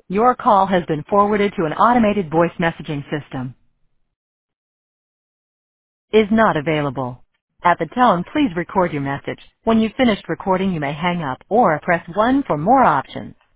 Your call has been forwarded to an automated voice messaging system. Is not available. At the tone, please record your message. When you've finished recording, you may hang up or press 1 for more options.